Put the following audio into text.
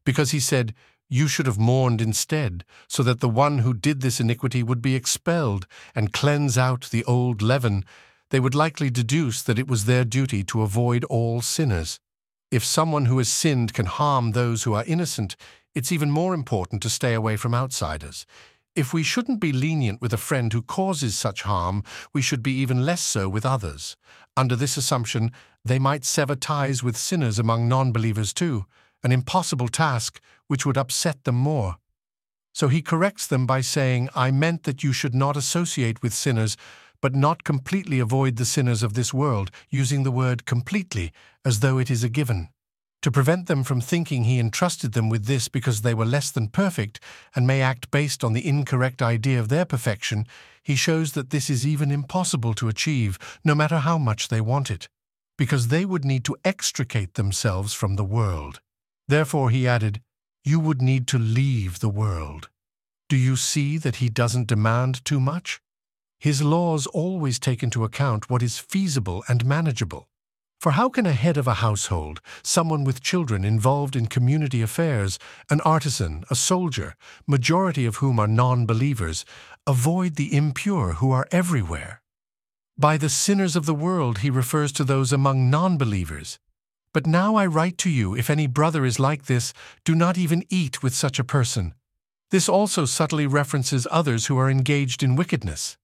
because he said, "You should have mourned instead, so that the one who did this iniquity would be expelled and cleanse out the old leaven," they would likely deduce that it was their duty to avoid all sinners. If someone who has sinned can harm those who are innocent, it's even more important to stay away from outsiders. If we shouldn't be lenient with a friend who causes such harm, we should be even less so with others. Under this assumption, they might sever ties with sinners among non-believers too, an impossible task which would upset them more. So he corrects them by saying, "I meant that you should not associate with sinners, but not completely avoid the sinners of this world," using the word completely as though it is a given. To prevent them from thinking he entrusted them with this because they were less than perfect and may act based on the incorrect idea of their perfection, he shows that this is even impossible to achieve, no matter how much they want it, because they would need to extricate themselves from the world. Therefore, he added, "You would need to leave the world." Do you see that he doesn't demand too much? His laws always take into account what is feasible and manageable. For how can a head of a household, someone with children involved in community affairs, an artisan, a soldier, majority of whom are non-believers, avoid the impure who are everywhere? By the sinners of the world, he refers to those among non-believers. "But now I write to you, if any brother is like this, do not even eat with such a person." This also subtly references others who are engaged in wickedness.